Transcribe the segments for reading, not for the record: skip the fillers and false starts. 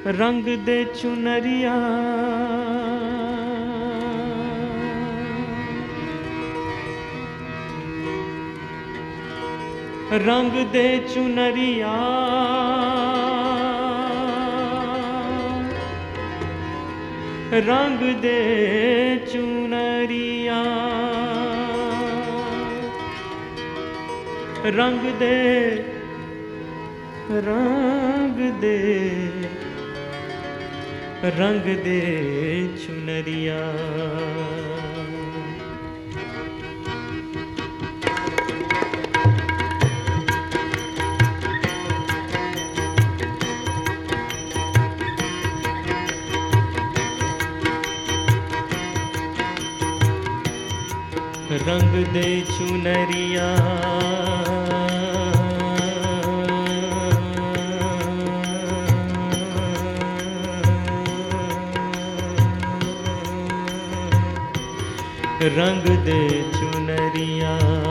रंग दे चुनरिया रंग दे चुनरिया रंग दे चुनरिया रंग दे रंग दे रंग दे चुनरिया रंग दे चुनरिया रंग दे चुनरिया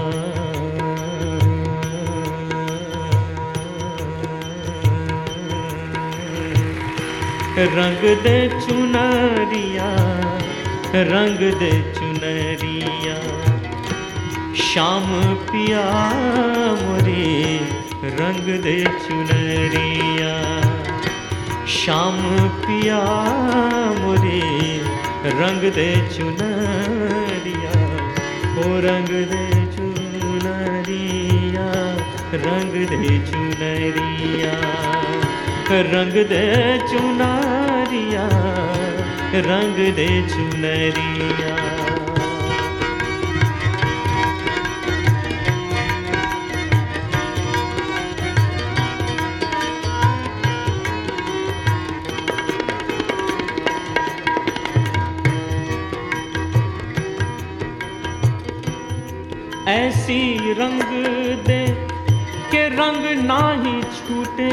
रंग दे चुनरिया रंग दे चुनरिया श्याम पिया मोरे रंग दे चुनरिया श्याम पिया मोरे रंग दे चुनरिया ओ रंग दे चुनरिया रंग दे चुनरिया रंग दे चुनरिया रंग दे चुनरिया ऐसी रंग दे के रंग नाही छूटे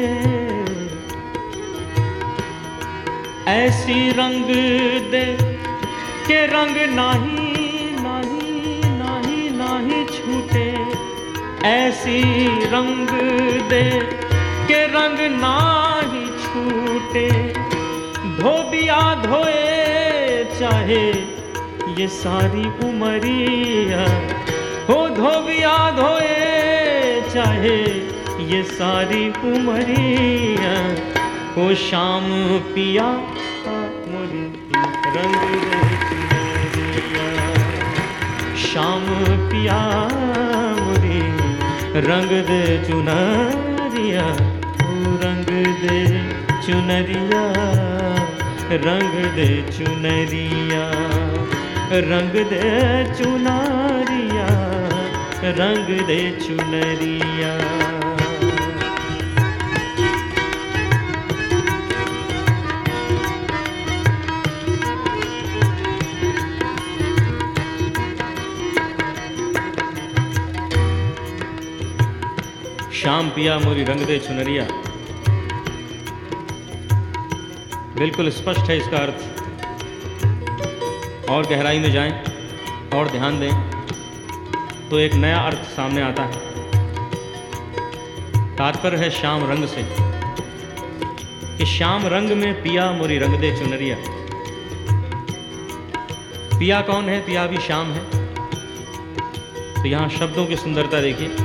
ऐसी रंग दे के रंग नाही नाही नाही नाही छूटे ऐसी रंग दे के रंग नाही छूटे धोबिया धोए चाहे ये सारी उमरिया हो धोबिया धोए चाहे ये सारी उमरिया हो श्याम पिया मोरे रंग दे चुनरिया श्याम पिया मोरे रंग दे चुनरिया रंग दे चुनरिया रंग दे चुनरिया रंग दे चुनरिया रंग दे चुनरिया श्याम पिया मोरी रंग दे चुनरिया बिल्कुल स्पष्ट है इसका अर्थ और गहराई में जाएं और ध्यान दें तो एक नया अर्थ सामने आता है। तात्पर्य है श्याम रंग से कि श्याम रंग में पिया मोरी रंग दे चुनरिया। पिया कौन है? पिया भी श्याम है। तो यहां शब्दों की सुंदरता देखिए।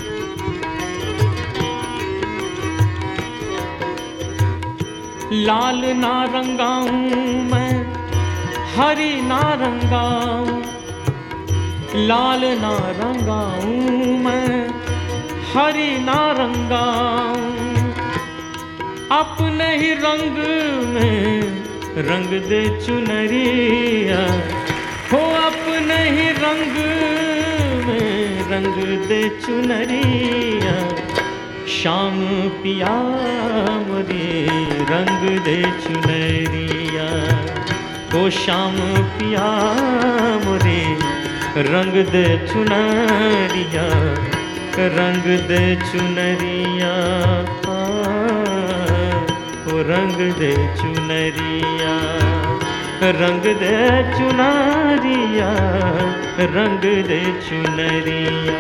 लाल ना रंगाऊं मैं हरी ना रंगाऊं लाल ना रंगाऊं मैं हरी ना रंगाऊं अपने ही रंग में रंग दे चुनरिया हो अपने ही रंग में रंग दे चुनरिया श्याम पिया मोरे रंग दे चुनरिया ओ श्याम पिया मोरे रंग दे चुनरिया रंग दे चुनरिया ओ रंग दे चुनरिया रंग दे चुनरिया रंग दे चुनरिया।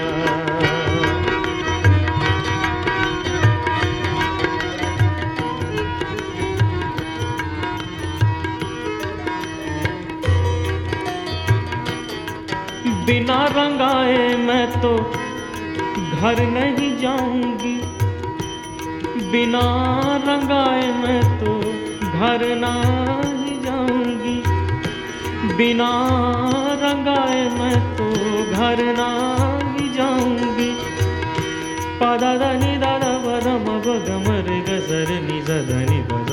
बिना रंगाए मैं तो घर नहीं जाऊंगी, बिना रंगाए मैं तो घर नहीं जाऊंगी, बिना रंगाए मैं तो घर नहीं जाऊंगी। पदा नी दादा पद म ग म रे ग स रे नि स ध नि पद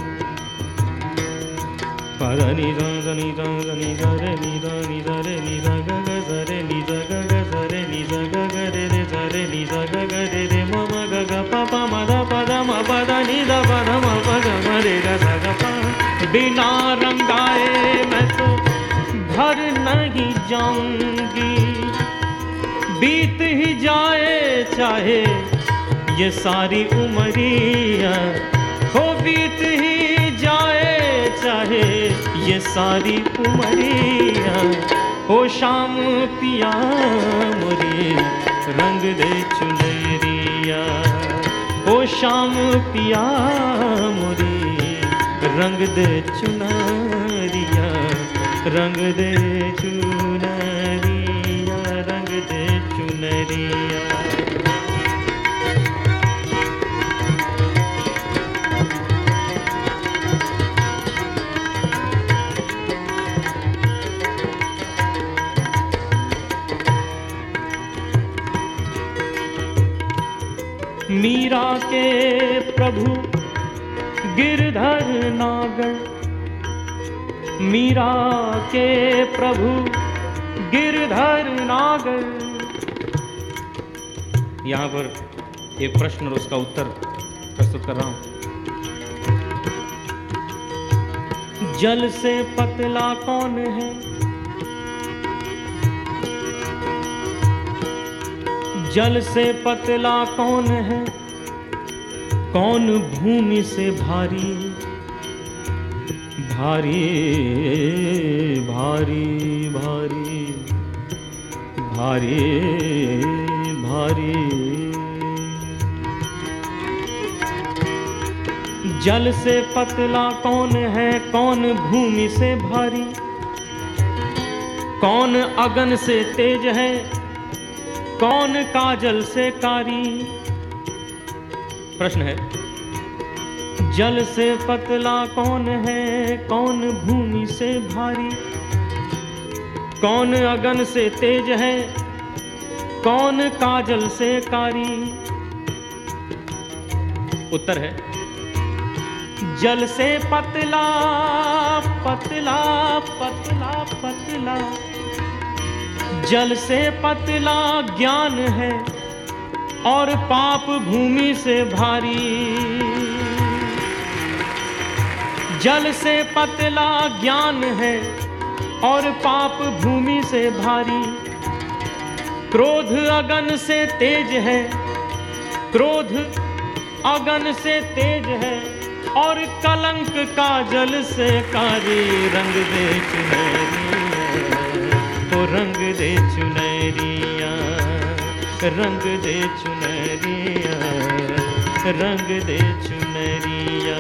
पद नि स नी स नी स रे नि स नि स रे नि स ग ग स रे नि स ग ग स रे नि स ग ग रे रे स रे नि स ग ग रे रे म म ग ग प प म द पद म पद नि द पद म प ग म रे ग स ग प। बिना रंगाए मैं तो घर नहीं जाऊंगी, बीत ही जाए चाहे ये सारी उमरिया, हो बीत ही जाए चाहे ये सारी उमरिया। हो शाम पिया मोरे रंग दे चुनरिया, हो शाम पिया मोरे रंग दे चुनरिया, रंग दे चुनरिया, रंग दे चुनरिया। मीरा के प्रभु गिरधर नागर, मीरा के प्रभु गिरधर नागर। यहाँ पर एक प्रश्न और उसका उत्तर प्रस्तुत कर रहा हूं। जल से पतला कौन है, जल से पतला कौन है, कौन भूमि से भारी, भारी भारी भारी भारी भारी। जल से पतला कौन है, कौन भूमि से भारी, कौन अगन से तेज है, कौन काजल से कारी। प्रश्न है, जल से पतला कौन है, कौन भूमि से भारी, कौन अगन से तेज है, कौन काजल से कारी। उत्तर है, जल से पतला पतला पतला पतला, जल से पतला ज्ञान है और पाप भूमि से भारी। जल से पतला ज्ञान है और पाप भूमि से भारी। क्रोध अगन से तेज है, क्रोध अगन से तेज है और कलंक का जल से कारी। रंग दे चुनरिया, तो रंग दे चुनरिया, रंग दे चुनरिया, रंग दे चुनरिया।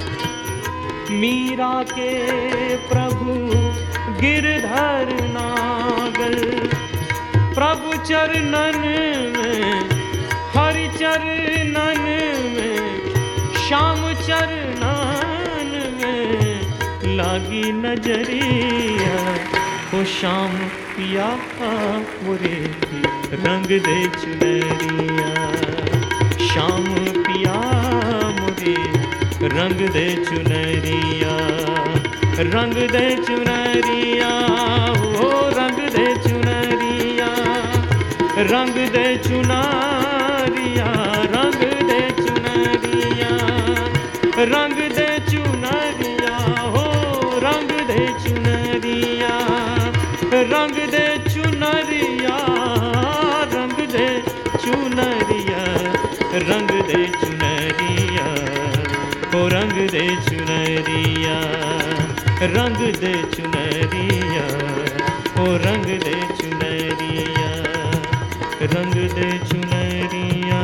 मीरा के प्रभु गिरधर नागर, प्रभु चरणन में, हरि चरणन में, श्याम चरणन में लागी नजरिया। हो शाम पिया मोरे रंग दे चुनरिया, शाम पिया मोरे रंग दे चुनरिया, रंग दे चुनरिया, हो रंग दे चुनरिया, रंग दे चुनरिया, रंग दे चुनरिया, रंग दे चुनरिया, हो रंग दे चुनरिया, रंग दे चुनरिया, रंग दे चुनरिया, रंग दे चुनरिया, हो रंग दे चुनरिया, रंग दे चुनरिया, हो रंग दे चुनरिया, रंग दे चुनरिया,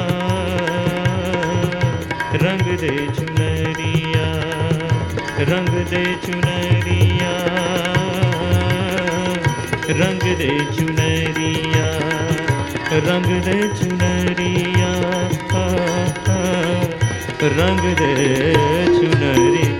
रंग दे चुनरिया, रंग दे चुनरिया, रंग दे चुनरिया, रंग दे चुनरिया, रंग दे चुनरिया।